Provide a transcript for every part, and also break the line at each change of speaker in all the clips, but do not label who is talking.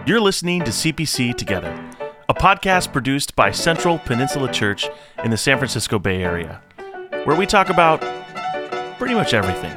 You're listening to CPC Together, a podcast produced by Central Peninsula Church in the San Francisco Bay Area, where we talk about pretty much everything.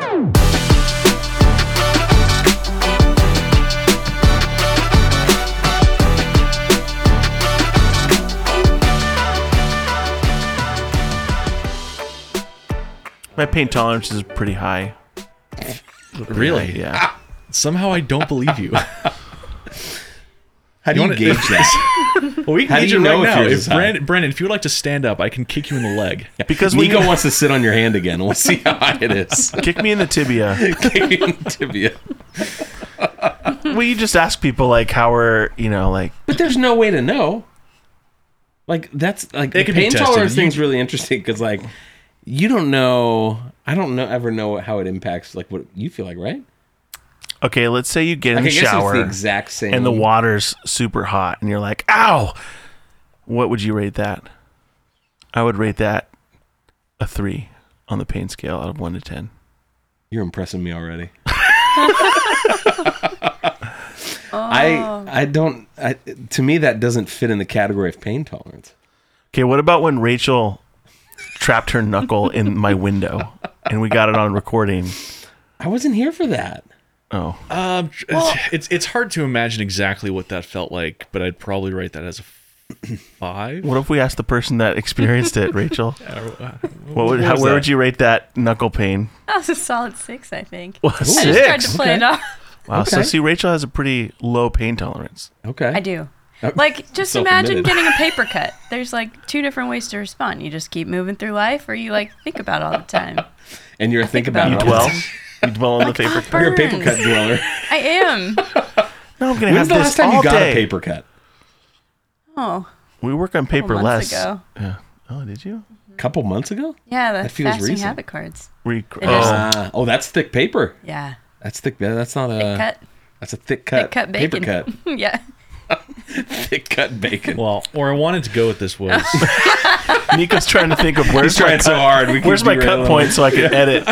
My pain tolerance is pretty high.
Really?
Yeah.
Somehow I don't believe you.
How do you gauge that?
Well, we can
How do
gauge
you
it
know
right
if
now.
yours
If
is high?
Brandon, if you would like to stand up, I can kick you in the leg.
Because when
Nico
you
wants to sit on your hand again. We'll see how high it is.
kick me in the tibia,
Kick you in the tibia.
well, you just ask people like how are, like,
But there's no way to know. Like, that's like
It
the
could be
pain
tested.
tolerance thing's really interesting because, like, you don't know. I don't ever know how it impacts like what you feel like, right?
okay, let's say you get in
Like,
the
I guess
shower
it's the exact same.
and the water's super hot and you're like, ow! What would you rate that? I would rate that a 3 on the pain scale out of 1 to 10.
You're impressing me already. To me that doesn't fit in the category of pain tolerance.
Okay, what about when Rachel trapped her knuckle in my window and we got it on recording?
I wasn't here for that.
Oh,
It's hard to imagine exactly what that felt like, but I'd probably rate that as a 5.
what if we asked the person that experienced it, Rachel?
was
Where
that?
would you rate that knuckle pain?
That was a solid 6, I think.
Well,
I just tried to play it off.
Wow, so
Okay.
see, Rachel has a pretty low pain tolerance.
Okay.
I do. Like, just
Self-admitted.
imagine getting a paper cut. There's like 2 different ways to respond. You just keep moving through life, or you like think about it all the time.
And you're a think about
You
it.
dwell? You dwell on the paper cut?
You're a paper cut
Burns.
dweller.
I am.
No, I'm going to
When's
have
the
this
last time
all
you got
day.
a paper cut?
Oh,
We work on paper
months
less.
ago.
Yeah. Oh, did you?
A couple months ago?
yeah, the
That feels
fasting
recent.
habit cards.
We,
It is.
Oh, that's thick paper.
Yeah,
That's thick. That's not a.
cut.
That's a thick cut.
Thick cut
paper
bacon.
cut.
Yeah.
Thick cut bacon.
Well, where I wanted to go with this was
Nico's trying to think of where's
He's
my
trying so
cut,
hard. We
where's my cut point so I can edit.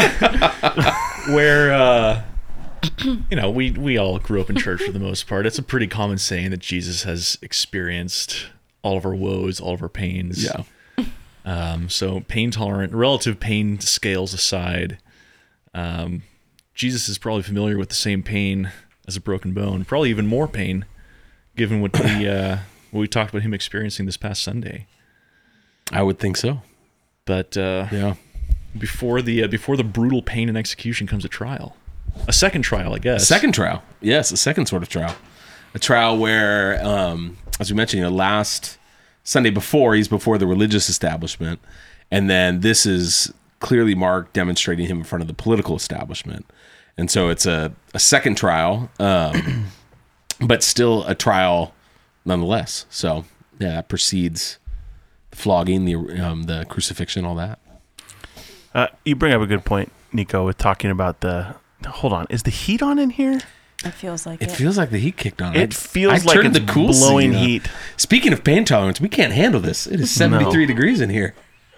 where we all grew up in church for the most part. It's a pretty common saying that Jesus has experienced all of our woes, all of our pains.
Yeah.
So pain tolerant, relative pain scales aside, Jesus is probably familiar with the same pain as a broken bone, probably even more pain, given what we talked about him experiencing this past Sunday.
I would think so.
But
Yeah.
before the brutal pain and execution comes a trial, a second trial, I guess.
Second trial. Yes, a second sort of trial. A trial where, as we mentioned, last Sunday he's before the religious establishment. And then this is clearly Mark demonstrating him in front of the political establishment. And so it's a second trial, but still a trial nonetheless. So, yeah, that precedes the flogging, the crucifixion, all that.
You bring up a good point, Nico, with talking about hold on, is the heat on in here?
It feels like
It
it.
feels like the heat kicked on.
It feels
I
like
turned
it's
the cool
blowing
seat up.
heat.
Speaking of pain tolerance, we can't handle this. It is 73 degrees in here.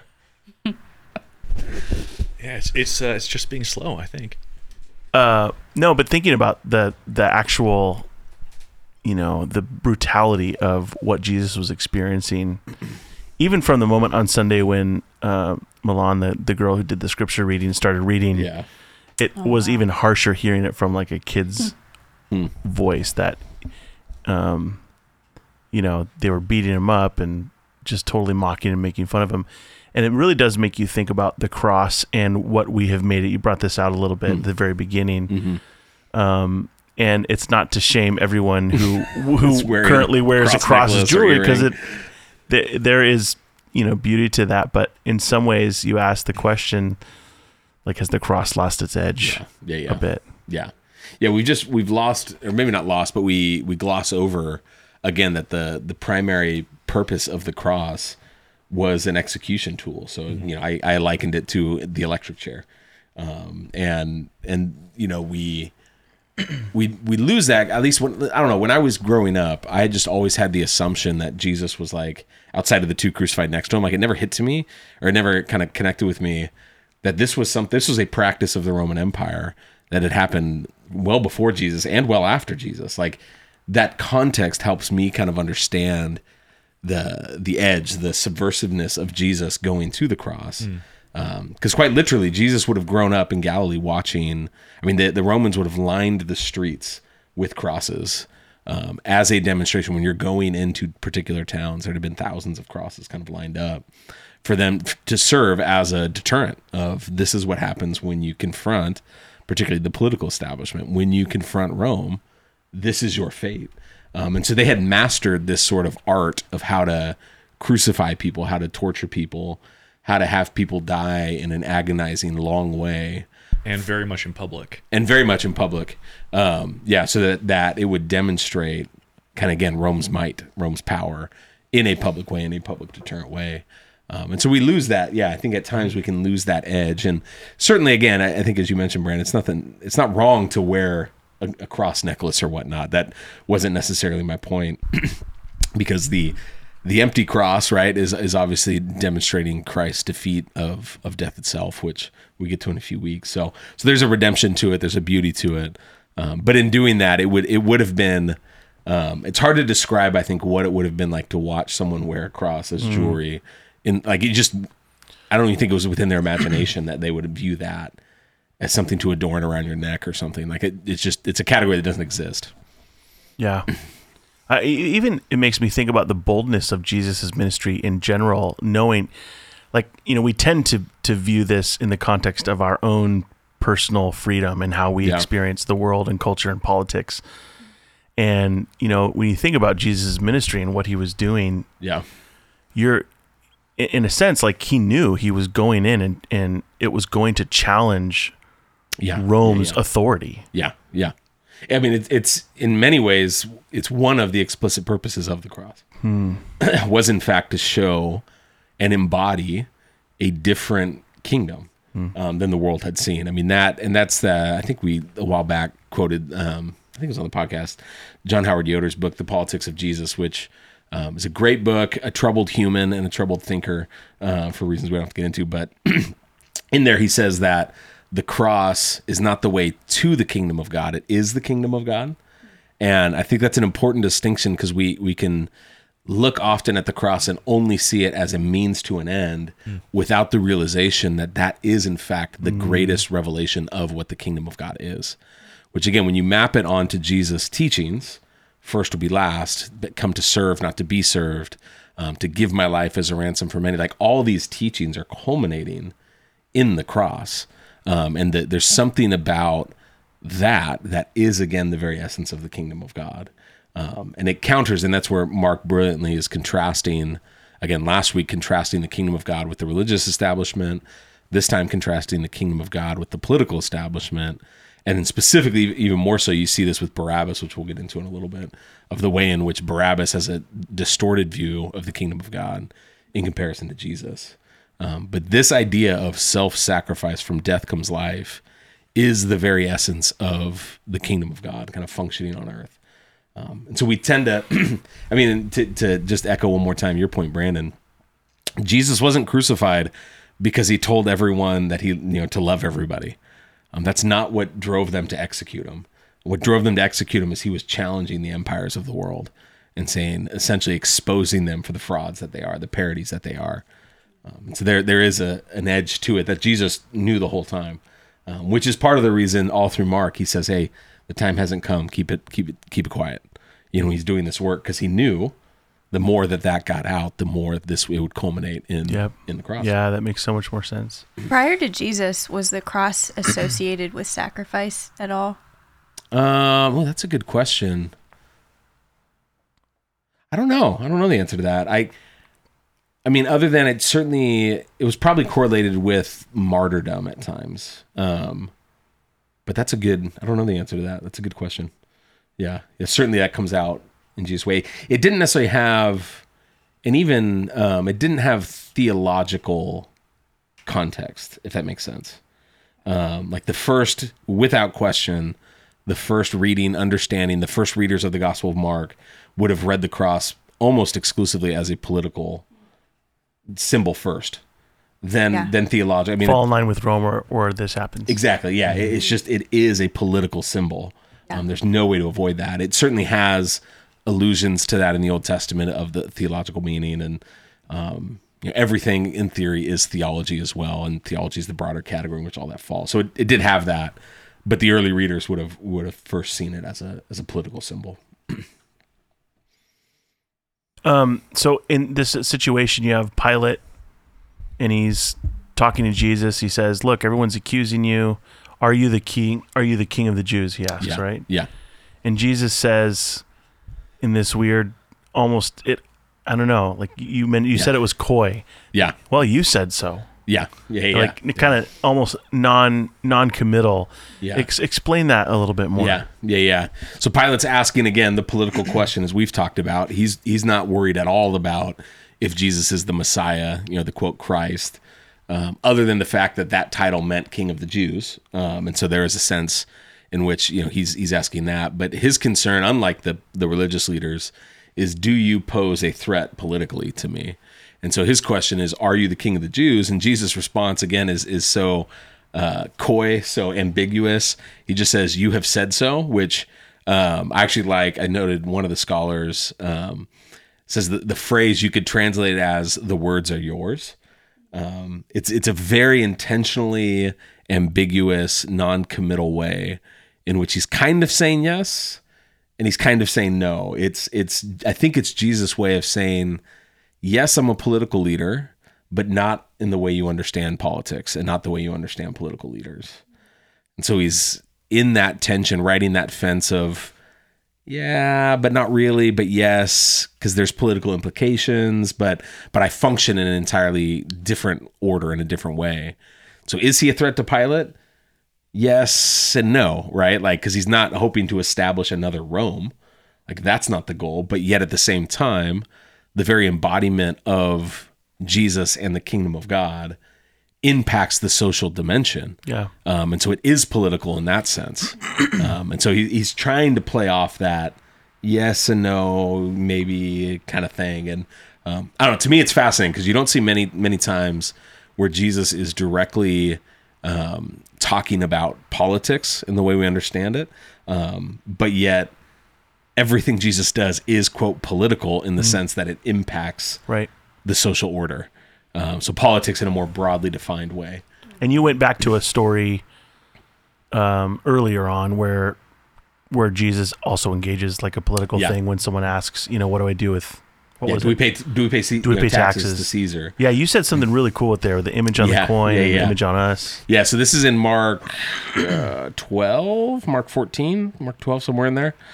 Yeah, it's just being slow, I think.
No, but thinking about the actual, the brutality of what Jesus was experiencing, even from the moment on Sunday when Milan, the girl who did the scripture reading, started reading,
Yeah.
it was even harsher hearing it from like a kid's voice that, they were beating him up and just totally mocking and making fun of him. And it really does make you think about the cross and what we have made it. You brought this out a little bit at the very beginning. And it's not to shame everyone who
wearing
currently wears a
cross
cross as
necklace or
jewelry, because
earring.
there is, beauty to that. But in some ways you ask the question, like, has the cross lost its edge
Yeah.
a bit?
Yeah. Yeah, we've lost, or maybe not lost, but we gloss over again that the primary purpose of the cross was an execution tool. So, I likened it to the electric chair. And we lose that, at least when I was growing up, I just always had the assumption that Jesus was like outside of the two crucified next to him. Like, it never hit to me, or it never kind of connected with me that this was a practice of the Roman Empire that had happened well before Jesus and well after Jesus. Like, that context helps me kind of understand the edge, the subversiveness of Jesus going to the cross. Because quite literally, Jesus would have grown up in Galilee watching. I mean, the Romans would have lined the streets with crosses as a demonstration. When you're going into particular towns, there'd have been thousands of crosses kind of lined up for them to serve as a deterrent of this is what happens when you confront, particularly the political establishment. When you confront Rome, this is your fate. And so they had mastered this sort of art of how to crucify people, how to torture people, how to have people die in an agonizing long way.
And very much in public.
So that it would demonstrate kind of, again, Rome's might, Rome's power in a public way, in a public deterrent way. And so we lose that. Yeah, I think at times we can lose that edge. And certainly, again, I think as you mentioned, Brandon, it's not wrong to wear a cross necklace or whatnot. That wasn't necessarily my point because the empty cross, right, is obviously demonstrating Christ's defeat of death itself, which we get to in a few weeks. So there's a redemption to it. There's a beauty to it. But in doing that, it would have been, it's hard to describe, I think, what it would have been like to watch someone wear a cross as jewelry. I don't even think it was within their imagination that they would view that as something to adorn around your neck or something. Like it's a category that doesn't exist.
Yeah. Even it makes me think about the boldness of Jesus's ministry in general, knowing, we tend to view this in the context of our own personal freedom and how we experience the world and culture and politics. And, when you think about Jesus' ministry and what he was doing, you're, in a sense, like he knew he was going in and it was going to challenge Rome's authority.
Yeah. I mean, it's in many ways, it's one of the explicit purposes of the cross. Was in fact to show and embody a different kingdom than the world had seen. I mean, that's I think we a while back quoted, I think it was on the podcast, John Howard Yoder's book, The Politics of Jesus, which is a great book, a troubled human and a troubled thinker for reasons we don't have to get into. But in there, he says that the cross is not the way to the kingdom of God. It is the kingdom of God. And I think that's an important distinction because we can look often at the cross and only see it as a means to an end without the realization that is, in fact, the greatest revelation of what the kingdom of God is. Which, again, when you map it onto Jesus' teachings, first will be last, but come to serve, not to be served, to give my life as a ransom for many. Like all these teachings are culminating in the cross. And there's something about that is, again, the very essence of the kingdom of God. And it counters, and that's where Mark brilliantly is contrasting, again, last week, contrasting the kingdom of God with the religious establishment, this time contrasting the kingdom of God with the political establishment. And then specifically, even more so, you see this with Barabbas, which we'll get into in a little bit, of the way in which Barabbas has a distorted view of the kingdom of God in comparison to Jesus. But this idea of self-sacrifice, from death comes life, is the very essence of the kingdom of God kind of functioning on earth. And so we tend to, I mean, to just echo one more time your point, Brandon, Jesus wasn't crucified because he told everyone that to love everybody. That's not what drove them to execute him. What drove them to execute him is he was challenging the empires of the world and saying, essentially exposing them for the frauds that they are, the parodies that they are. So there is an edge to it that Jesus knew the whole time, which is part of the reason all through Mark he says, "Hey, the time hasn't come. Keep it quiet." He's doing this work because he knew the more that got out, the more it would culminate in the cross.
Yeah, that makes so much more sense.
Prior to Jesus, was the cross associated with sacrifice at all?
Well, that's a good question. I don't know. I don't know the answer to that. I mean, other than it was probably correlated with martyrdom at times. But I don't know the answer to that. That's a good question. Yeah, certainly that comes out in Jesus' way. It didn't necessarily have, and even it didn't have theological context, if that makes sense. Like without question, the first reading, understanding, the first readers of the Gospel of Mark would have read the cross almost exclusively as a political symbol first, then theological. I mean,
fall in line with Rome or this happens.
Exactly. Yeah, it is a political symbol
Yeah.
There's no way to avoid that. It certainly has allusions to that in the Old Testament of the theological meaning, and everything in theory is theology as well, and theology is the broader category in which all that falls. So it did have that, but the early readers would have first seen it as a political symbol.
So in this situation, you have Pilate, and he's talking to Jesus. He says, "Look, everyone's accusing you. Are you the king? Are you the king of the Jews?" He asks, right?
Yeah.
And Jesus says, in this weird, almost I don't know, like you said it was coy.
Yeah.
Well, you said so.
Yeah.
Like kind of almost non-committal.
Yeah.
Explain that a little bit more.
Yeah. So Pilate's asking again the political question, as we've talked about. He's not worried at all about if Jesus is the Messiah, the quote Christ, other than the fact that title meant King of the Jews, and so there is a sense in which he's asking that. But his concern, unlike the religious leaders, is, do you pose a threat politically to me? And so his question is, are you the King of the Jews? And Jesus' response again is so coy, so ambiguous. He just says, "You have said so," which I actually like. I noted one of the scholars says that the phrase you could translate it as "the words are yours." It's a very intentionally ambiguous, non-committal way in which he's kind of saying yes and he's kind of saying no. I think it's Jesus' way of saying, yes, I'm a political leader, but not in the way you understand politics and not the way you understand political leaders. And so he's in that tension, riding that fence of, yeah, but not really, but yes, because there's political implications, but I function in an entirely different order, in a different way. So is he a threat to Pilate? Yes and no, right? Like, because he's not hoping to establish another Rome. Like, that's not the goal. But yet at the same time, the very embodiment of Jesus and the kingdom of God impacts the social dimension.
Yeah.
And so it is political in that sense. And so he's trying to play off that yes and no, maybe kind of thing. And I don't know, to me, it's fascinating because you don't see many times where Jesus is directly talking about politics in the way we understand it. But yet everything Jesus does is, quote, political in the sense that it impacts the social order. So politics in a more broadly defined way.
And you went back to a story earlier on where Jesus also engages like a political thing when someone asks, what do I do with
do we pay taxes to Caesar?
Yeah, you said something really cool with there, the image on the coin, the image on us.
Yeah, so this is in Mark 12, Mark 14, Mark 12, somewhere in there.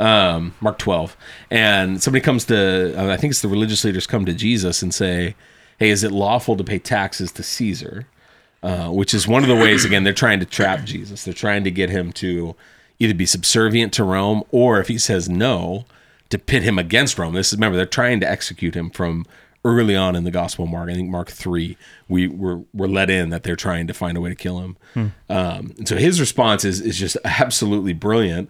Mark 12. And somebody comes to, I think it's the religious leaders come to Jesus and say, hey, is it lawful to pay taxes to Caesar? Which is one of the ways, again, they're trying to trap Jesus. They're trying to get him to either be subservient to Rome, or if he says no, to pit him against Rome. Remember, they're trying to execute him from early on in the Gospel of Mark. I think Mark 3, we're let in that they're trying to find a way to kill him. And so his response is just absolutely brilliant.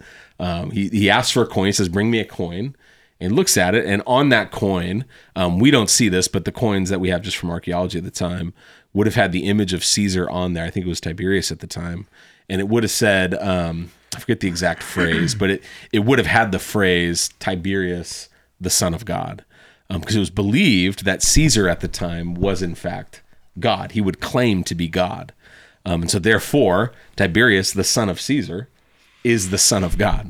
He asks for a coin. He says, bring me a coin, and looks at it. And on that coin, we don't see this, but the coins that we have just from archaeology at the time would have had the image of Caesar on there. I think it was Tiberius at the time. And it would have said, I forget the exact phrase, but it would have had the phrase Tiberius, the Son of God. Because it was believed that Caesar at the time was in fact God. He would claim to be God. And so therefore, Tiberius, the son of Caesar, is the Son of God.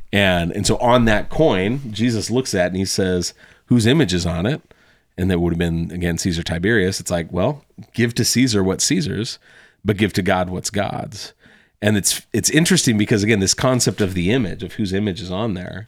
And so on that coin, Jesus looks at it and he says, whose image is on it? And that would have been, again, Caesar Tiberius. It's like, well, give to Caesar what's Caesar's, but give to God what's God's. And it's interesting because, again, this concept of the image, of whose image is on there,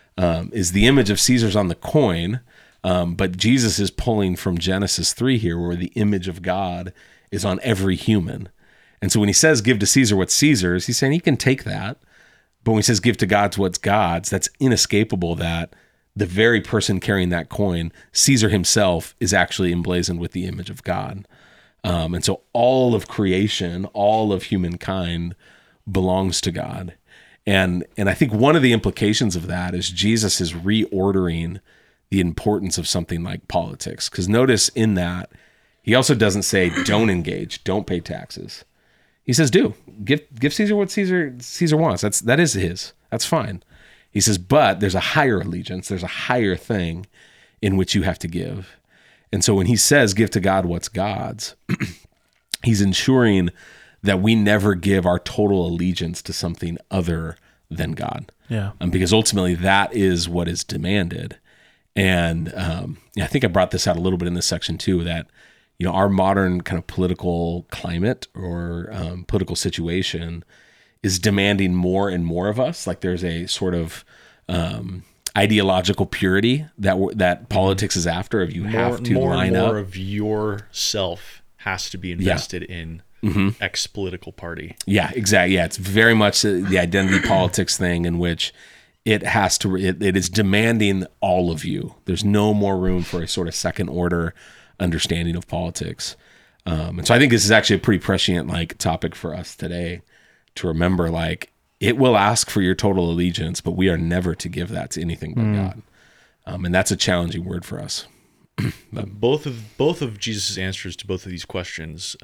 is the image of Caesar's on the coin, but Jesus is pulling from Genesis 3 here, where the image of God is on every human. And so when he says give to Caesar what's Caesar's, he's saying he can take that. But when he says give to God's what's God's, that's inescapable that the very person carrying that coin, Caesar himself, is actually emblazoned with the image of God. And so all of creation, all of humankind belongs to God. And I think one of the implications of that is Jesus is reordering the importance of something like politics. Because notice in that, he also doesn't say don't engage, don't pay taxes. He says do. Give Caesar what Caesar wants. That is his. That's fine. He says, but there's a higher allegiance. There's a higher thing in which you have to give. And so when he says, give to God what's God's, he's ensuring that we never give our total allegiance to something other than God.
Yeah.
Because ultimately that is what is demanded. And I think I brought this out a little bit in this section too, that, our modern kind of political climate or political situation is demanding more and more of us. Like there's a sort of ideological purity that politics is after. If you have to line up,
more of yourself has to be invested in X political party.
Yeah, exactly. Yeah, it's very much the identity politics thing in which it has to. It is demanding all of you. There's no more room for a sort of second order understanding of politics. And so I think this is actually a pretty prescient topic for us today to remember. It will ask for your total allegiance, but we are never to give that to anything but God. And that's a challenging word for us.
Both of Jesus' answers to both of these questions,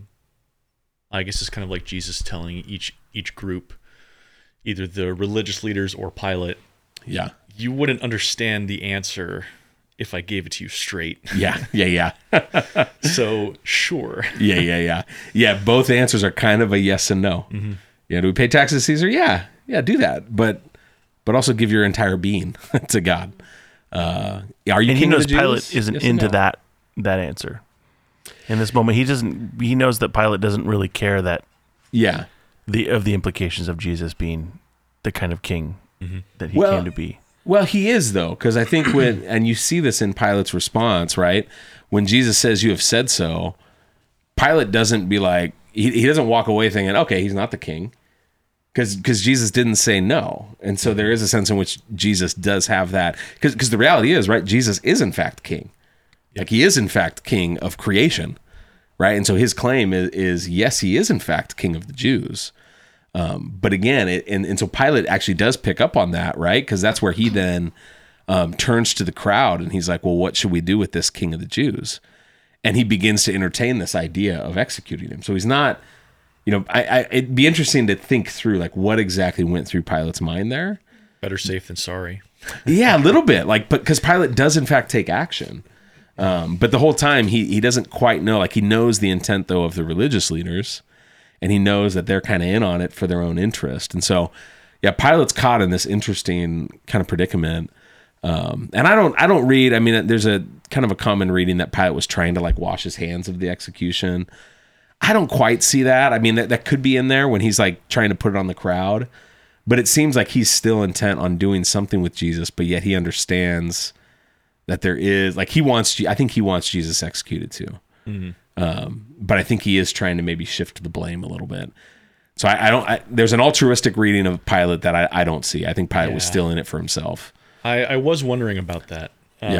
I guess it's kind of like Jesus telling each group, either the religious leaders or Pilate,
yeah,
you wouldn't understand the answer if I gave it to you straight.
Yeah.
So sure.
Yeah. Both answers are kind of a yes and no.
Mm-hmm.
Do we pay taxes to Caesar? Yeah, do that. But also give your entire being to God. Are you?
And he
king of
knows
the Jews?
Pilate isn't
Yes
into
or no?
that answer. In this moment, he knows that Pilate doesn't really care that
Yeah.
the implications of Jesus being the kind of king that he
Well,
came to be.
Well, he is though, because I think and you see this in Pilate's response, right? When Jesus says, "You have said so," Pilate doesn't be like, he doesn't walk away thinking, "Okay, he's not the king," because Jesus didn't say no, and so there is a sense in which Jesus does have that, because the reality is, right? Jesus is in fact king, he is in fact king of creation, right? And so his claim is yes, he is in fact king of the Jews. But again, and so Pilate actually does pick up on that, right? Because that's where he then turns to the crowd and he's like, well, what should we do with this king of the Jews? And he begins to entertain this idea of executing him. So he's not, it'd be interesting to think through what exactly went through Pilate's mind there.
Better safe than sorry.
Yeah, a little bit, because Pilate does in fact take action. But the whole time he doesn't quite know, he knows the intent though of the religious leaders. And he knows that they're kind of in on it for their own interest. And so, yeah, Pilate's caught in this interesting kind of predicament. And I don't read, there's a kind of a common reading that Pilate was trying to wash his hands of the execution. I don't quite see that. That could be in there when he's trying to put it on the crowd. But it seems like he's still intent on doing something with Jesus, but yet he understands that there is, I think he wants Jesus executed too. Mm-hmm. But I think he is trying to maybe shift the blame a little bit. So there's an altruistic reading of Pilate that I don't see. I think Pilate was still in it for himself.
I was wondering about that.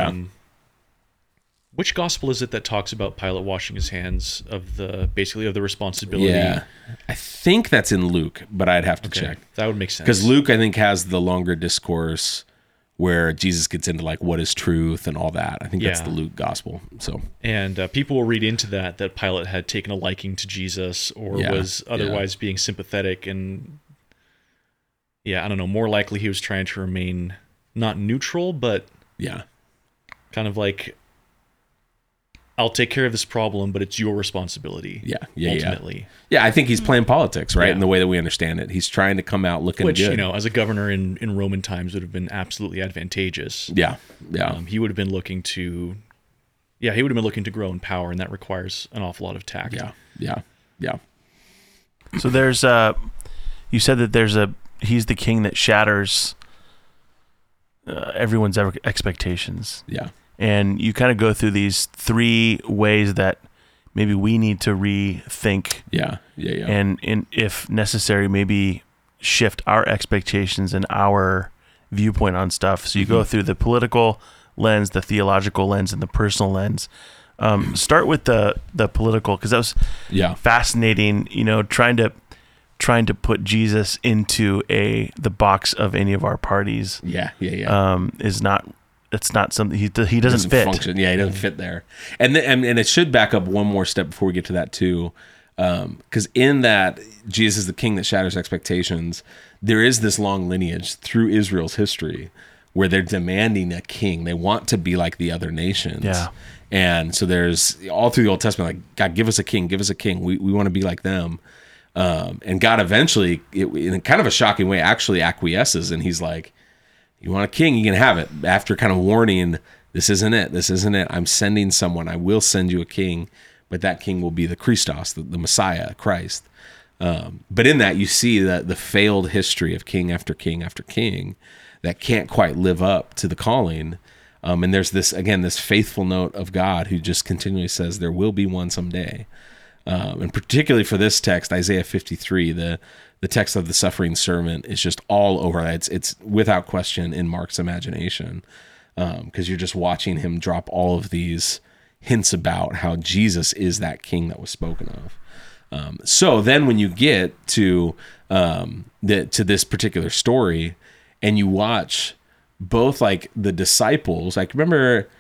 Which gospel is it that talks about Pilate washing his hands of the responsibility?
Yeah, I think that's in Luke, but I'd have to check.
That would make sense.
Because Luke, I think, has the longer discourse where Jesus gets into what is truth and all that. I think that's the Luke gospel. So,
and people will read into that Pilate had taken a liking to Jesus or was otherwise being sympathetic, and I don't know. More likely, he was trying to remain not neutral, but kind of I'll take care of this problem, but it's your responsibility. Ultimately.
Yeah, I think he's playing politics, right? In the way that we understand it. He's trying to come out looking
good. Which,
good.
As a governor in Roman times would have been absolutely advantageous.
Yeah.
He would have been looking to grow in power, and that requires an awful lot of tact.
Yeah.
So there's you said that he's the king that shatters everyone's expectations.
Yeah.
And you kind of go through these three ways that maybe we need to rethink.
Yeah.
And if necessary, maybe shift our expectations and our viewpoint on stuff. So you go through the political lens, the theological lens, and the personal lens. Start with the political, because that was fascinating. Trying to put Jesus into the box of any of our parties. Is not. It's not something he doesn't fit.
Function. Yeah, he doesn't fit there. And it should back up one more step before we get to that too. Because in that Jesus is the king that shatters expectations, there is this long lineage through Israel's history where they're demanding a king. They want to be like the other nations.
Yeah.
And so there's all through the Old Testament, like, God, give us a king, give us a king. We want to be like them. And God eventually, in kind of a shocking way, actually acquiesces. And he's like, you want a king, you can have it. After kind of warning, this isn't it. This isn't it. I'm sending someone. I will send you a king, but that king will be the Christos, the Messiah, Christ. But in that, you see that the failed history of king after king after king that can't quite live up to the calling. And there's this, again, this faithful note of God who just continually says there will be one someday. And particularly for this text, Isaiah 53, the text of the suffering servant is just all over. It's without question in Mark's imagination, because you're just watching him drop all of these hints about how Jesus is that king that was spoken of. So then when you get to this particular story and you watch both like the disciples, like remember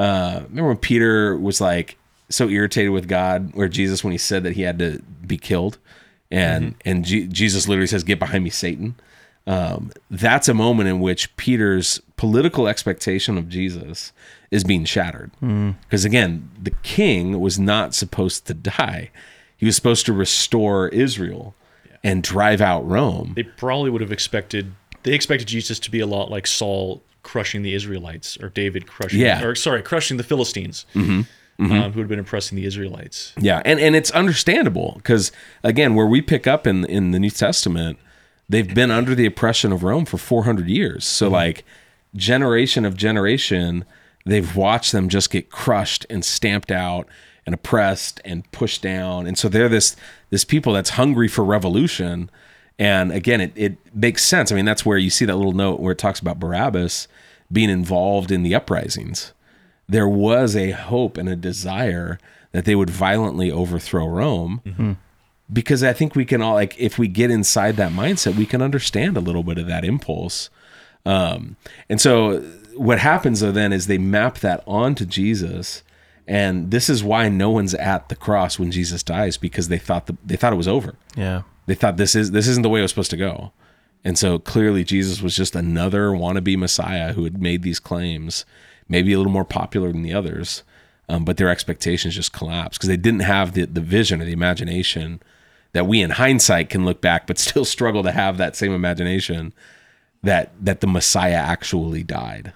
when Peter was like so irritated with God, or Jesus, when he said that he had to be killed, and Jesus literally says, "Get behind me, Satan." That's a moment in which Peter's political expectation of Jesus is being shattered. Because again, the king was not supposed to die. He was supposed to restore Israel and drive out Rome.
They probably would have expected Jesus to be a lot like Saul crushing the Israelites, or David crushing the Philistines. Who had been oppressing the Israelites.
Yeah, and it's understandable, because again, where we pick up in the New Testament, they've been under the oppression of Rome for 400 years. So like generation of generation, they've watched them just get crushed and stamped out and oppressed and pushed down. And so they're this people that's hungry for revolution. And again, it makes sense. I mean, that's where you see that little note where it talks about Barabbas being involved in the uprisings. There was a hope and a desire that they would violently overthrow Rome, because I think we can all, like, if we get inside that mindset, we can understand a little bit of that impulse. And so what happens though then is they map that onto Jesus, and this is why no one's at the cross when Jesus dies, because they thought it was over.
Yeah.
They thought this isn't the way it was supposed to go. And so clearly Jesus was just another wannabe Messiah who had made these claims, maybe a little more popular than the others, but their expectations just collapsed because they didn't have the vision or the imagination that we in hindsight can look back but still struggle to have that same imagination that the Messiah actually died.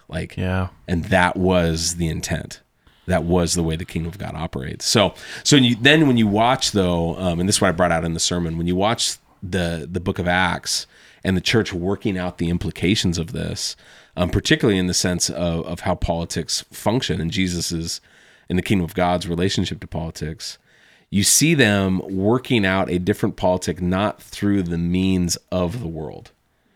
And that was the intent. That was the way the kingdom of God operates. So when you watch though, and this is what I brought out in the sermon, when you watch the book of Acts and the church working out the implications of this, particularly in the sense of how politics function and Jesus's, in the kingdom of God's relationship to politics, you see them working out a different politic, not through the means of the world.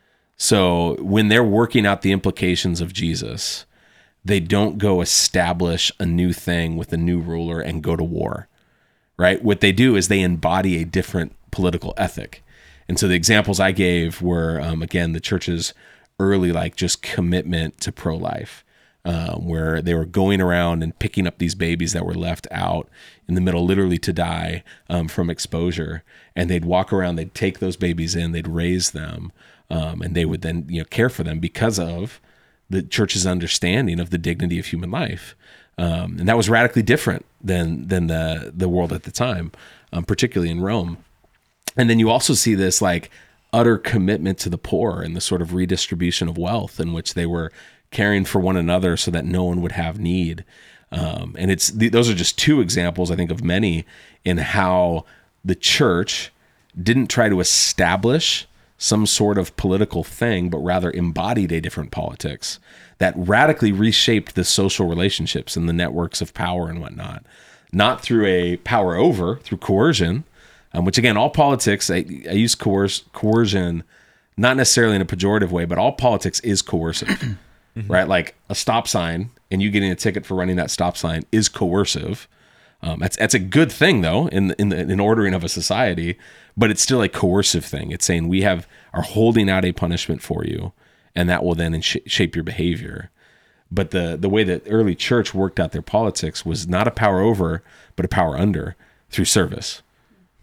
So when they're working out the implications of Jesus, they don't go establish a new thing with a new ruler and go to war, right? What they do is they embody a different political ethic. And so the examples I gave were, again, the church's early, just commitment to pro-life, where they were going around and picking up these babies that were left out in the middle, literally to die from exposure. And they'd walk around, they'd take those babies in, they'd raise them, and they would then care for them because of the church's understanding of the dignity of human life. And that was radically different than the world at the time, particularly in Rome. And then you also see this utter commitment to the poor and the sort of redistribution of wealth in which they were caring for one another so that no one would have need. And those are just two examples, I think, of many in how the church didn't try to establish some sort of political thing, but rather embodied a different politics that radically reshaped the social relationships and the networks of power and whatnot. Not through a power over, through coercion, which again, all politics, I use coercion, not necessarily in a pejorative way, but all politics is coercive, right? Like a stop sign and you getting a ticket for running that stop sign is coercive. That's a good thing though, in ordering of a society, but it's still a coercive thing. It's saying we are holding out a punishment for you, and that will then shape your behavior. But the way that early church worked out their politics was not a power over, but a power under through service.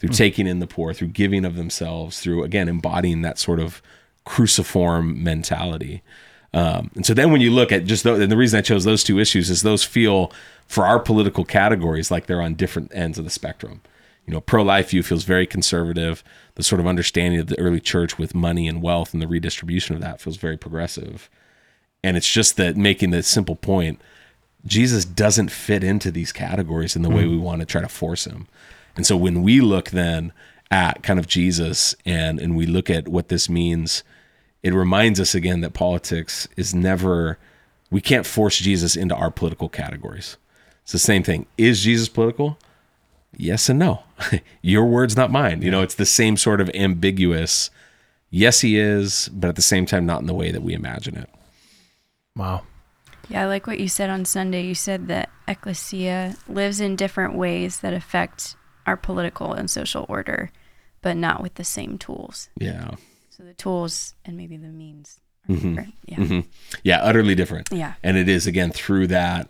through taking in the poor, through giving of themselves, through, again, embodying that sort of cruciform mentality. And so then when you look at just those, and the reason I chose those two issues is those feel, for our political categories, like they're on different ends of the spectrum. Pro-life view feels very conservative. The sort of understanding of the early church with money and wealth and the redistribution of that feels very progressive. And it's just that, making the simple point, Jesus doesn't fit into these categories in the way we want to try to force him. And so when we look then at kind of Jesus and we look at what this means, it reminds us again that politics is never, we can't force Jesus into our political categories. It's the same thing. Is Jesus political? Yes and no. Your words, not mine. It's the same sort of ambiguous, yes, he is, but at the same time, not in the way that we imagine it.
Wow.
Yeah, I like what you said on Sunday. You said that ecclesia lives in different ways that affect our political and social order, but not with the same tools.
Yeah.
So the tools and maybe the means are different. Yeah.
Yeah, utterly different.
Yeah.
And it is, again, through that,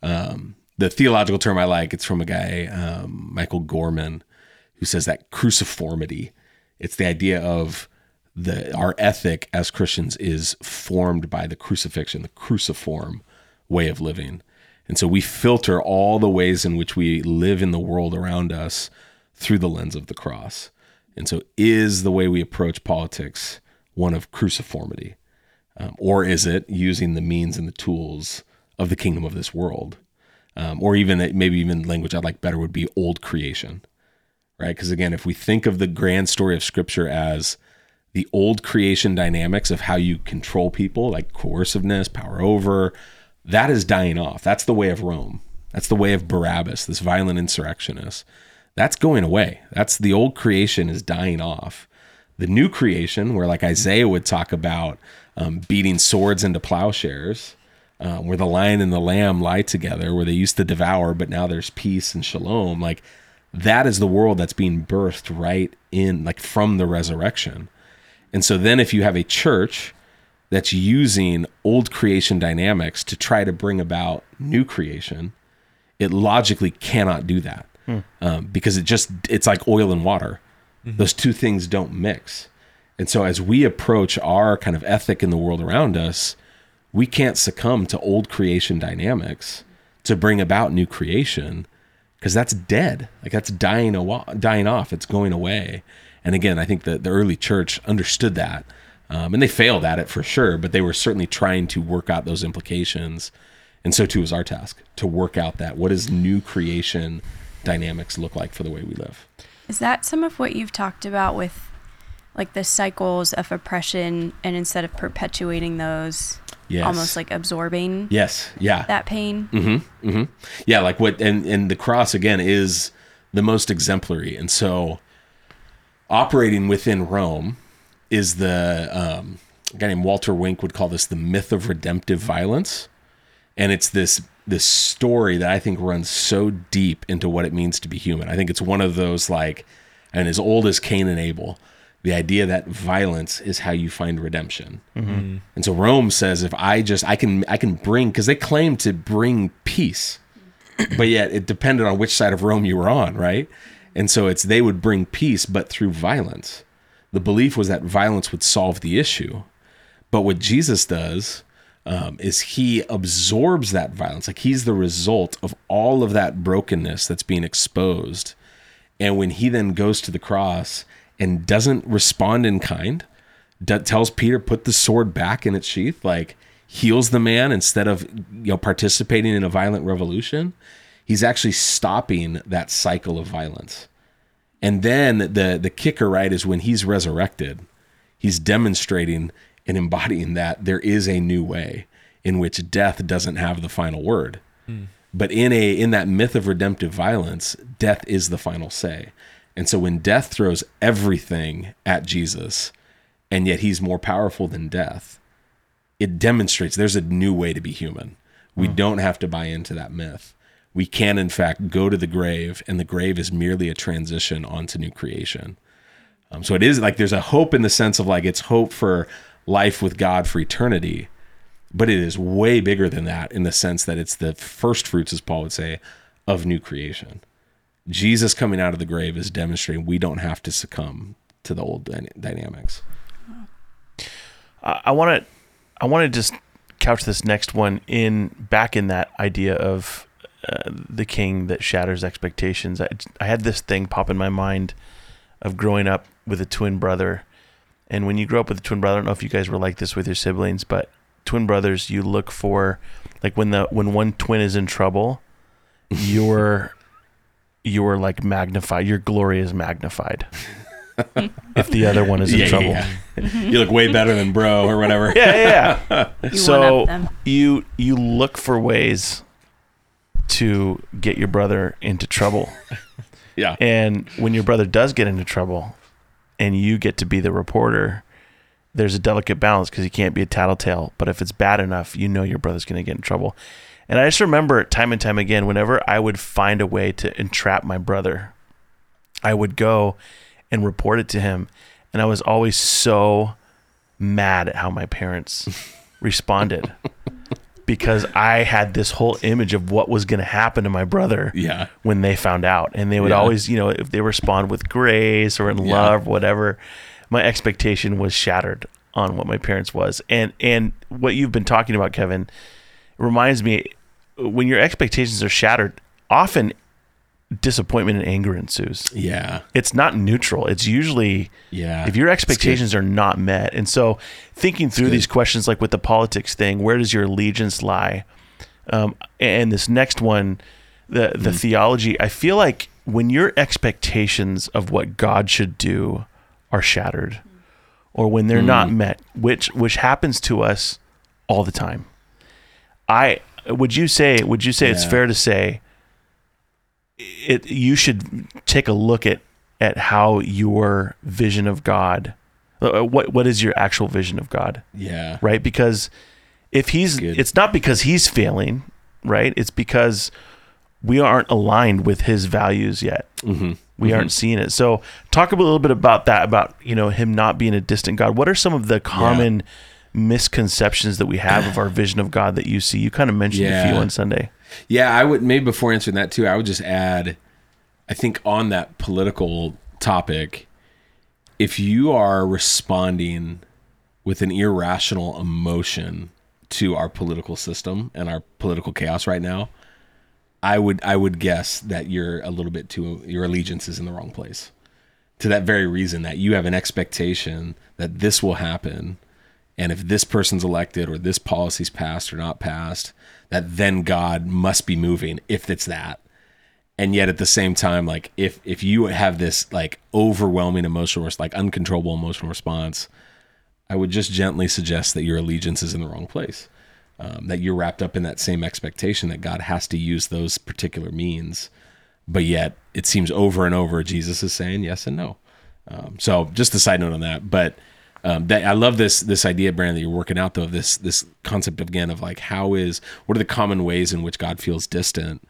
the theological term I like, it's from a guy, Michael Gorman, who says that cruciformity. It's the idea of our ethic as Christians is formed by the crucifixion, the cruciform way of living. And so we filter all the ways in which we live in the world around us through the lens of the cross. And so is the way we approach politics one of cruciformity? Or is it using the means and the tools of the kingdom of this world? Or even, maybe even language I'd like better would be old creation, right? Because again, if we think of the grand story of Scripture as the old creation dynamics of how you control people, like coerciveness, power over, that is dying off. That's the way of Rome. That's the way of Barabbas, this violent insurrectionist. That's going away. That's the old creation is dying off. The new creation, where like Isaiah would talk about beating swords into plowshares, where the lion and the lamb lie together, where they used to devour, but now there's peace and shalom. Like that is the world that's being birthed right in, like from the resurrection. And so then if you have a church that's using old creation dynamics to try to bring about new creation, it logically cannot do that because it's like oil and water. Those two things don't mix. And so as we approach our kind of ethic in the world around us, we can't succumb to old creation dynamics to bring about new creation, because that's dead. Like that's dying off. It's going away. And again, I think the early church understood that, and they failed at it for sure, but they were certainly trying to work out those implications. And so too is our task, to work out that. What does new creation dynamics look like for the way we live?
Is that some of what you've talked about with like the cycles of oppression, and instead of perpetuating those, yes, almost like absorbing that pain?
Yeah, like what, and the cross again is the most exemplary. And so operating within Rome is a guy named Walter Wink would call this the myth of redemptive violence. And it's this story that I think runs so deep into what it means to be human. I think it's one of those like, and as old as Cain and Abel, the idea that violence is how you find redemption. And so Rome says, if I can bring, because they claim to bring peace, but yet it depended on which side of Rome you were on, right? And so they would bring peace, but through violence. The belief was that violence would solve the issue. But what Jesus does is he absorbs that violence. Like he's the result of all of that brokenness that's being exposed. And when he then goes to the cross and doesn't respond in kind, tells Peter, put the sword back in its sheath, like heals the man instead of participating in a violent revolution, he's actually stopping that cycle of violence. And then the kicker, right, is when he's resurrected, he's demonstrating and embodying that there is a new way in which death doesn't have the final word. But in that myth of redemptive violence, death is the final say. And so when death throws everything at Jesus, and yet he's more powerful than death, it demonstrates there's a new way to be human. We don't have to buy into that myth. We can, in fact, go to the grave, and the grave is merely a transition onto new creation. So it is like there's a hope in the sense of like it's hope for life with God for eternity, but it is way bigger than that in the sense that it's the first fruits, as Paul would say, of new creation. Jesus coming out of the grave is demonstrating we don't have to succumb to the old dynamics.
I want to just couch this next one back in that idea of the king that shatters expectations. I had this thing pop in my mind of growing up with a twin brother. And when you grow up with a twin brother, I don't know if you guys were like this with your siblings, but twin brothers, you look for, like when one twin is in trouble, you're like magnified. Your glory is magnified. If the other one is in trouble.
Yeah. You look way better than bro or whatever.
Yeah. So you look for ways to get your brother into trouble.
Yeah.
And when your brother does get into trouble and you get to be the reporter, there's a delicate balance because you can't be a tattletale. But if it's bad enough, you know your brother's going to get in trouble. And I just remember time and time again, whenever I would find a way to entrap my brother, I would go and report it to him. And I was always so mad at how my parents responded because I had this whole image of what was going to happen to my brother when they found out. And they would always, if they respond with grace or in love, whatever, my expectation was shattered on what my parents was. And what you've been talking about, Kevin, reminds me, when your expectations are shattered, often disappointment and anger ensues.
Yeah.
It's not neutral. It's usually if your expectations are not met. And so thinking through these questions, like with the politics thing, where does your allegiance lie? And this next one, the theology, I feel like when your expectations of what God should do are shattered, or when they're not met, which happens to us all the time. Would you say it's fair to say you should take a look at how your vision of God, what is your actual vision of God?
Yeah.
Right? Because it's not because he's failing, right? It's because we aren't aligned with his values yet. Mm-hmm. We aren't seeing it. So talk a little bit about that, about, him not being a distant God. What are some of the common misconceptions that we have of our vision of God that you see? You kind of mentioned a few on Sunday.
Yeah, I would, maybe before answering that too, I would just add, I think on that political topic, if you are responding with an irrational emotion to our political system and our political chaos right now, I would guess that your allegiance is in the wrong place. To that very reason, that you have an expectation that this will happen, and if this person's elected or this policy's passed or not passed, that then God must be moving if it's that. And yet at the same time, like if you have this like overwhelming emotional, like uncontrollable emotional response, I would just gently suggest that your allegiance is in the wrong place. That you're wrapped up in that same expectation that God has to use those particular means, but yet it seems over and over Jesus is saying yes and no. So just a side note on that, but I love this idea, Brandon, that you're working out though, this concept again of like what are the common ways in which God feels distant?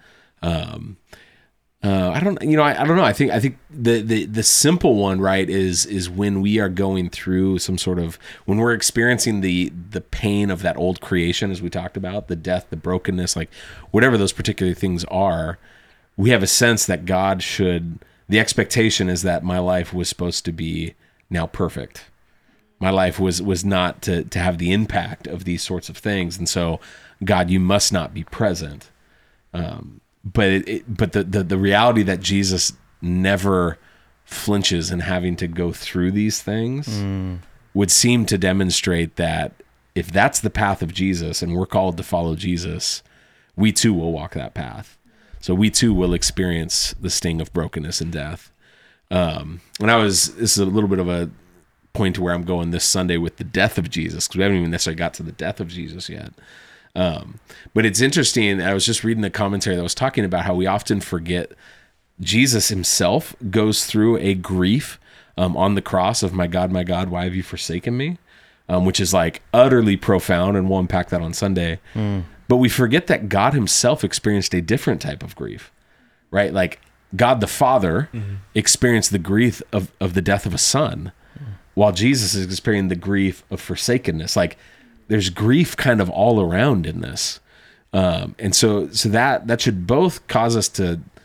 I don't know. I think the simple one, right, is when we are going through some sort of, when we're experiencing the pain of that old creation, as we talked about, the death, the brokenness, like whatever those particular things are, we have a sense that God the expectation is that my life was supposed to be now perfect. My life was not to have the impact of these sorts of things. And so, God, you must not be present. But the reality that Jesus never flinches in having to go through these things would seem to demonstrate that if that's the path of Jesus and we're called to follow Jesus, we too will walk that path. So we too will experience the sting of brokenness and death. This is a little bit of a point to where I'm going this Sunday with the death of Jesus, because we haven't even necessarily got to the death of Jesus yet. But it's interesting. I was just reading the commentary that was talking about how we often forget Jesus himself goes through a grief on the cross of my God, why have you forsaken me? Which is like utterly profound, and we'll unpack that on Sunday. But we forget that God himself experienced a different type of grief, right? Like God the Father experienced the grief of the death of a son, while Jesus is experiencing the grief of forsakenness. Like there's grief kind of all around in this. And so that should both cause us to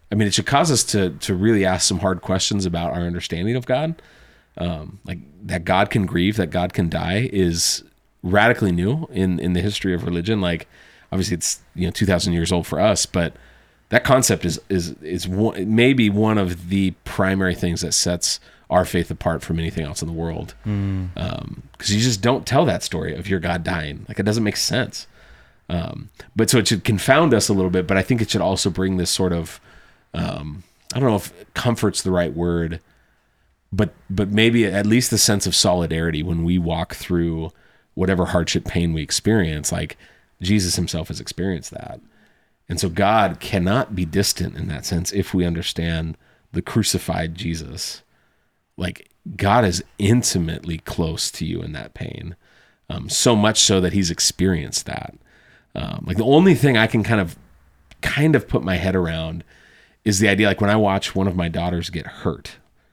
I mean, it should cause us to really ask some hard questions about our understanding of God. Like that God can grieve, that God can die is radically new in the history of religion. Like obviously it's 2,000 years old for us, but that concept is maybe one of the primary things that sets our faith apart from anything else in the world. Because you just don't tell that story of your God dying. Like it doesn't make sense. But so it should confound us a little bit, but I think it should also bring this sort of, I don't know if comfort's the right word, but maybe at least the sense of solidarity when we walk through whatever hardship, pain we experience. Like Jesus himself has experienced that. And so God cannot be distant in that sense if we understand the crucified Jesus. Like God is intimately close to you in that pain, so much so that he's experienced that. Like the only thing I can kind of put my head around is the idea, like when I watch one of my daughters get hurt,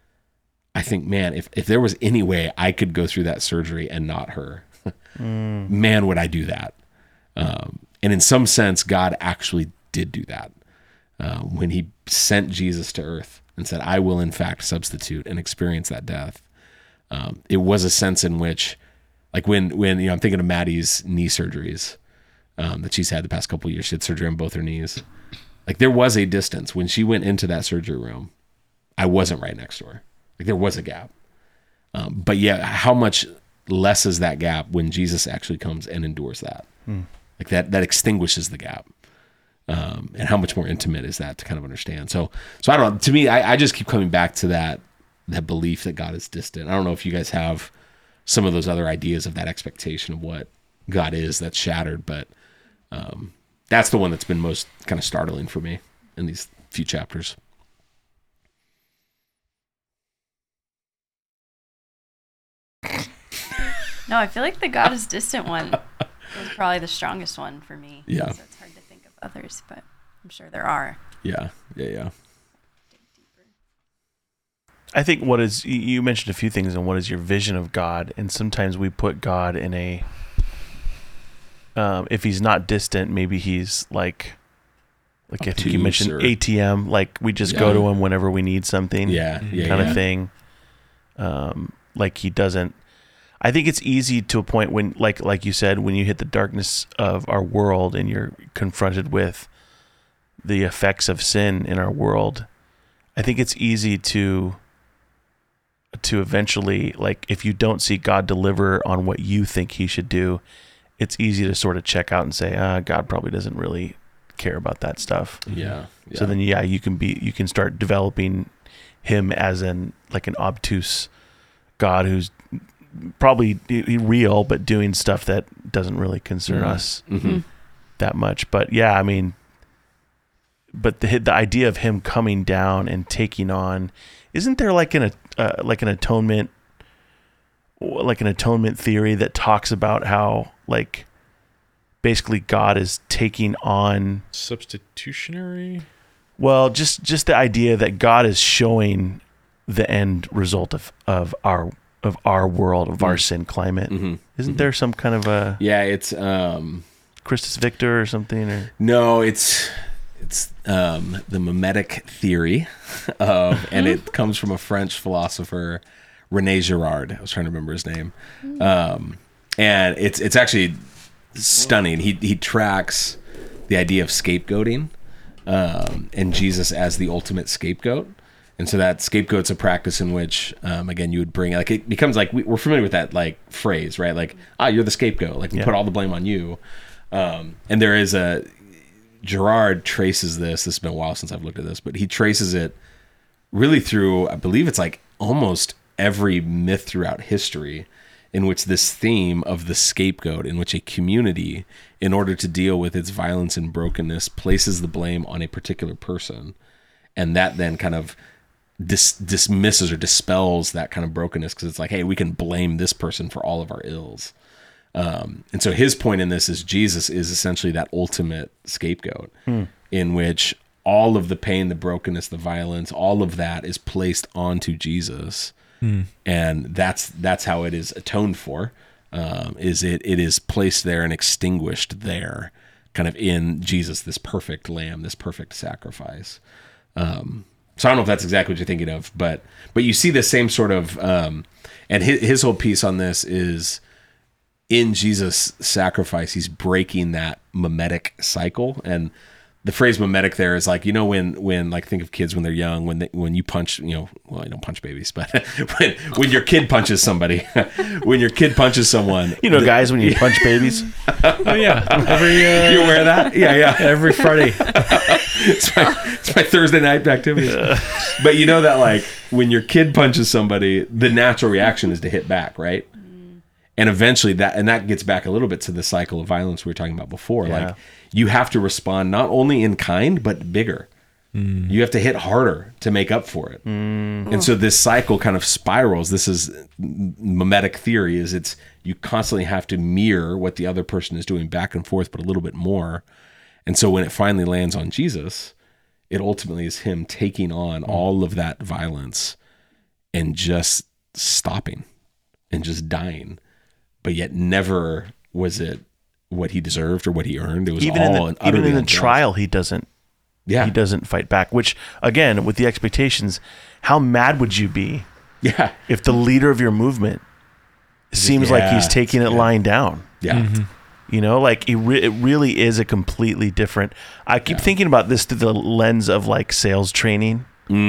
I think, man, if there was any way I could go through that surgery and not her, man, would I do that. And in some sense, God actually did do that when he sent Jesus to earth and said, I will in fact substitute and experience that death. It was a sense in which, like when I'm thinking of Maddie's knee surgeries that she's had the past couple of years. She had surgery on both her knees. Like there was a distance when she went into that surgery room. I wasn't right next to her. Like there was a gap. But yeah, how much less is that gap when Jesus actually comes and endures that? Like that extinguishes the gap. And how much more intimate is that to kind of understand? So I don't know. To me, I just keep coming back to that belief that God is distant. I don't know if you guys have some of those other ideas of that expectation of what God is that's shattered, but that's the one that's been most kind of startling for me in these few chapters.
No, I feel like the God is distant one is probably the strongest one for me.
Yeah.
So it's hard to think of others, but I'm sure there are.
Yeah.
I think you mentioned a few things on what is your vision of God, and sometimes we put God in a, if he's not distant, maybe he's like I think you mentioned ATM, like we just go to him whenever we need something, kind of thing. Like he doesn't. I think it's easy to a point when, like you said, when you hit the darkness of our world and you're confronted with the effects of sin in our world, I think it's easy to eventually, like, if you don't see God deliver on what you think he should do, it's easy to sort of check out and say, God probably doesn't really care about that stuff.
Yeah.
So then, you can start developing him as an obtuse God who's probably real, but doing stuff that doesn't really concern us that much. But yeah, I mean, but the idea of him coming down and taking on, isn't there like an atonement theory that talks about how like basically God is taking on
substitutionary? Well,
just the idea that God is showing the end result of our world, of our sin climate. Isn't there some kind of a
it's
Christus Victor or something? Or
no, it's the mimetic theory of, and it comes from a French philosopher, René Girard. I was trying to remember his name, and it's actually stunning. He tracks the idea of scapegoating, and Jesus as the ultimate scapegoat. And so that scapegoat's a practice in which, again, you would bring, like, it becomes like, we're familiar with that, like, phrase, right? Like, you're the scapegoat. Like, we put all the blame on you. And there is Girard traces this has been a while since I've looked at this, but he traces it really through, I believe it's like almost every myth throughout history, in which this theme of the scapegoat, in which a community, in order to deal with its violence and brokenness, places the blame on a particular person. And that then kind of dismisses or dispels that kind of brokenness, because it's like, hey, we can blame this person for all of our ills. And so his point in this is Jesus is essentially that ultimate scapegoat, in which all of the pain, the brokenness, the violence, all of that is placed onto Jesus. And that's how it is atoned for. It is placed there and extinguished there, kind of in Jesus, this perfect lamb, this perfect sacrifice. So I don't know if that's exactly what you're thinking of, but you see the same sort of, and his whole piece on this is in Jesus' sacrifice, he's breaking that mimetic cycle. And the phrase mimetic there is like, when like think of kids when they're young, when you punch, well, I don't punch babies, but when your kid punches somebody, when your kid punches someone,
guys, when you punch babies.
Oh yeah,
you aware of that? Yeah,
every Friday.
It's my Thursday night activity. But that like when your kid punches somebody, the natural reaction is to hit back, right? And eventually that gets back a little bit to the cycle of violence we were talking about before. Yeah. Like you have to respond not only in kind, but bigger. You have to hit harder to make up for it. And so this cycle kind of spirals. This is mimetic theory, is you constantly have to mirror what the other person is doing back and forth, but a little bit more. And so when it finally lands on Jesus, it ultimately is him taking on all of that violence and just stopping and just dying. But yet never was it what he deserved or what he earned. It was even
in the trial, he doesn't fight back, which again, with the expectations, how mad would you be if the leader of your movement seems like he's taking it lying down?
Yeah.
Mm-hmm. Like it really is a completely different. I keep thinking about this through the lens of like sales training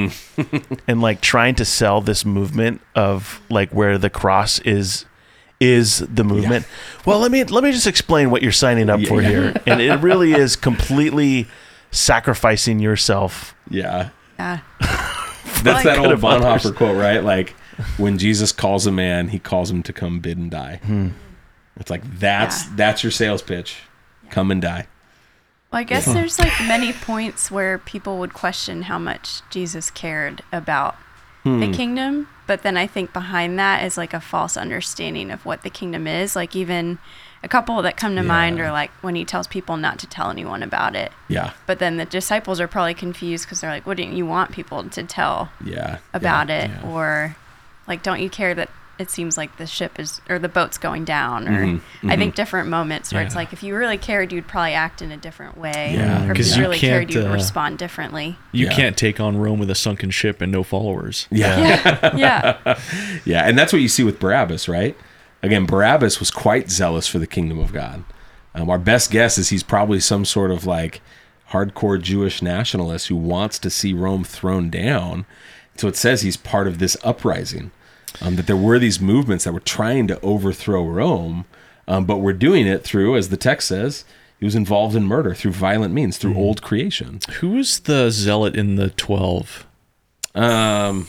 and like trying to sell this movement of like where the cross is the movement. Yeah. Well, let me just explain what you're signing up for here. And it really is completely sacrificing yourself.
Yeah. That's that old Bonhoeffer quote, right? Like when Jesus calls a man, he calls him to come bid and die. It's like that's your sales pitch. Come and die.
Well, I guess there's like many points where people would question how much Jesus cared about the kingdom, but then I think behind that is like a false understanding of what the kingdom is. Like even a couple that come to mind are like when he tells people not to tell anyone about it.
Yeah.
But then the disciples are probably confused because they're like, wouldn't you want people to tell about it? Yeah. Or like, don't you care that it seems like the ship is, or the boat's going down, or I think different moments where it's like, if you really cared, you'd probably act in a different way.
Yeah.
Or if you really cared, you'd respond differently.
You can't take on Rome with a sunken ship and no followers.
Yeah. And that's what you see with Barabbas, right? Again, Barabbas was quite zealous for the kingdom of God. Our best guess is he's probably some sort of like hardcore Jewish nationalist who wants to see Rome thrown down. So it says he's part of this uprising. That there were these movements that were trying to overthrow Rome, but were doing it through, as the text says, he was involved in murder through violent means, through old creation.
Who was the zealot in the 12?
Simon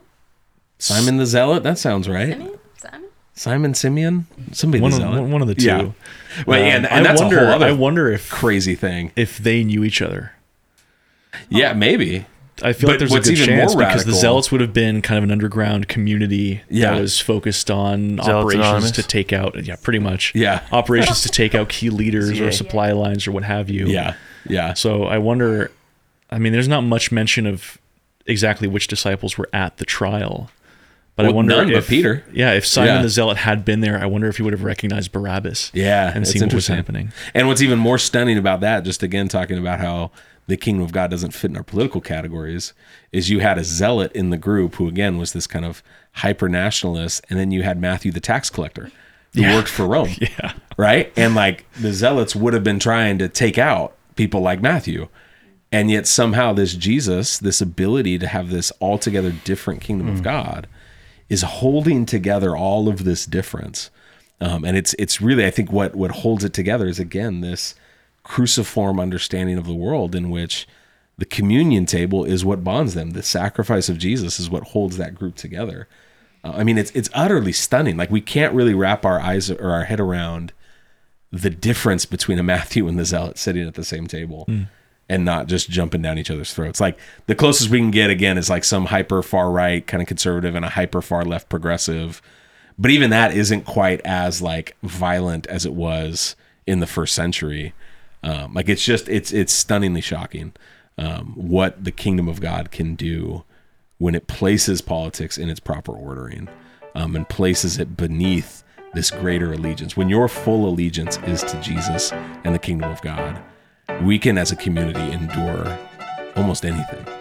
the Zealot? That sounds right. Simon Simeon?
One of the two.
Yeah. Well, and that's a whole other
I wonder if
crazy thing.
If they knew each other.
Yeah, maybe.
I feel like there's a good chance because the Zealots would have been kind of an underground community that was focused on operations to take out, pretty much.
Yeah.
Operations to take out key leaders or supply lines or what have you.
Yeah.
So I wonder, there's not much mention of exactly which disciples were at the trial. But I wonder if
Peter.
Yeah, if Simon the Zealot had been there, I wonder if he would have recognized Barabbas.
Yeah.
And seen what was happening.
And what's even more stunning about that, just again talking about how the kingdom of God doesn't fit in our political categories, is you had a zealot in the group who, again, was this kind of hyper-nationalist, and then you had Matthew the tax collector who worked for Rome, right? And like the zealots would have been trying to take out people like Matthew, and yet somehow this Jesus, this ability to have this altogether different kingdom of God, is holding together all of this difference. And it's really, I think what holds it together is, again, this cruciform understanding of the world in which the communion table is what bonds them. The sacrifice of Jesus is what holds that group together. It's utterly stunning. Like we can't really wrap our eyes or our head around the difference between a Matthew and the Zealot sitting at the same table and not just jumping down each other's throats. Like the closest we can get, again, is like some hyper far right kind of conservative and a hyper far left progressive. But even that isn't quite as like violent as it was in the first century. It's stunningly shocking what the kingdom of God can do when it places politics in its proper ordering and places it beneath this greater allegiance. When your full allegiance is to Jesus and the kingdom of God, we can, as a community, endure almost anything.